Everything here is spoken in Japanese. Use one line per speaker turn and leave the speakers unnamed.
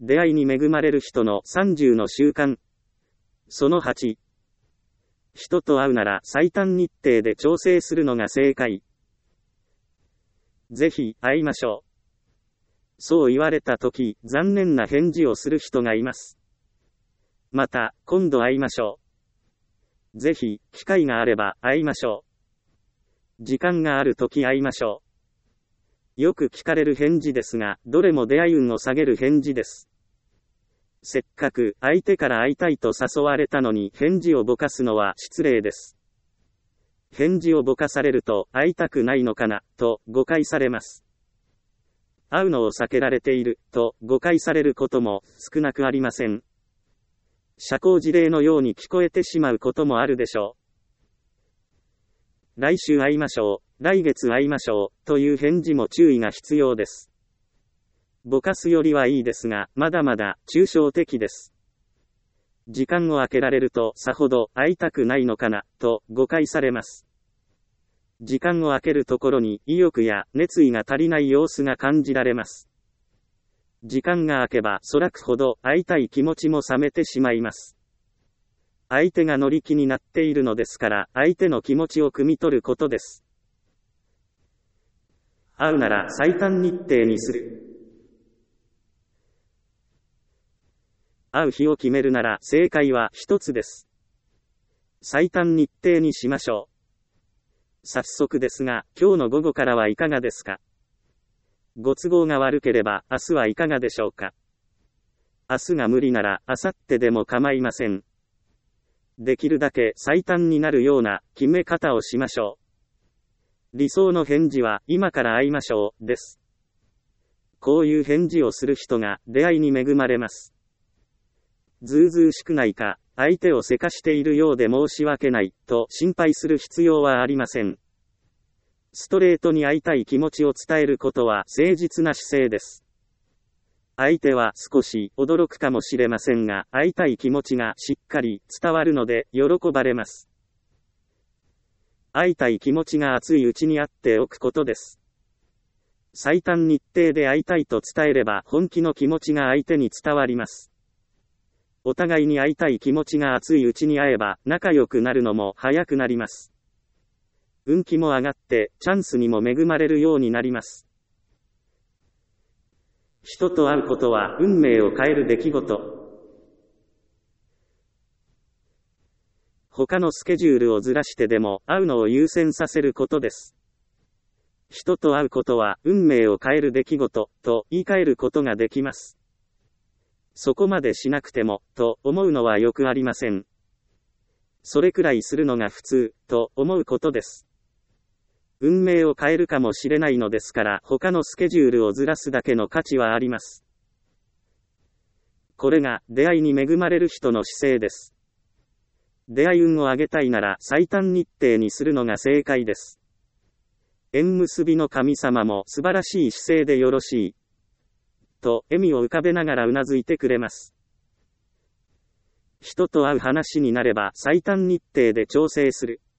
出会いに恵まれる人の30の習慣。その8。人と会うなら最短日程で調整するのが正解。ぜひ会いましょう。そう言われたとき、残念な返事をする人がいます。また、今度会いましょう。ぜひ、機会があれば会いましょう。時間があるとき会いましょう。よく聞かれる返事ですが、どれも出会い運を下げる返事です。せっかく相手から会いたいと誘われたのに返事をぼかすのは失礼です。返事をぼかされると会いたくないのかな、と誤解されます。会うのを避けられている、と誤解されることも少なくありません。社交辞令のように聞こえてしまうこともあるでしょう。来週会いましょう、来月会いましょう、という返事も注意が必要です。ぼかすよりはいいですが、まだまだ抽象的です。時間を空けられるとさほど会いたくないのかな、と誤解されます。時間を空けるところに意欲や熱意が足りない様子が感じられます。時間が空けばそらくほど会いたい気持ちも冷めてしまいます。相手が乗り気になっているのですから、相手の気持ちを汲み取ることです。会うなら最短日程にする。会う日を決めるなら正解は一つです。最短日程にしましょう。早速ですが、今日の午後からはいかがですか？ご都合が悪ければ明日はいかがでしょうか？明日が無理なら明後日でも構いません。できるだけ最短になるような決め方をしましょう。理想の返事は今から会いましょうです。こういう返事をする人が出会いに恵まれます。ずうずうしくないか、相手をせかしているようで申し訳ない、と心配する必要はありません。ストレートに会いたい気持ちを伝えることは誠実な姿勢です。相手は少し驚くかもしれませんが、会いたい気持ちがしっかり伝わるので喜ばれます。会いたい気持ちが熱いうちに会っておくことです。最短日程で会いたいと伝えれば本気の気持ちが相手に伝わります。お互いに会いたい気持ちが熱いうちに会えば仲良くなるのも早くなります。運気も上がってチャンスにも恵まれるようになります。人と会うことは運命を変える出来事。他のスケジュールをずらしてでも会うのを優先させることです。人と会うことは運命を変える出来事と言い換えることができます。そこまでしなくても、と思うのはよくありません。それくらいするのが普通、と思うことです。運命を変えるかもしれないのですから、他のスケジュールをずらすだけの価値はあります。これが、出会いに恵まれる人の姿勢です。出会い運を上げたいなら、最短日程にするのが正解です。縁結びの神様も素晴らしい姿勢でよろしい。と笑みを浮かべながらうなずいてくれます。人と会う話になれば最短日程で調整する。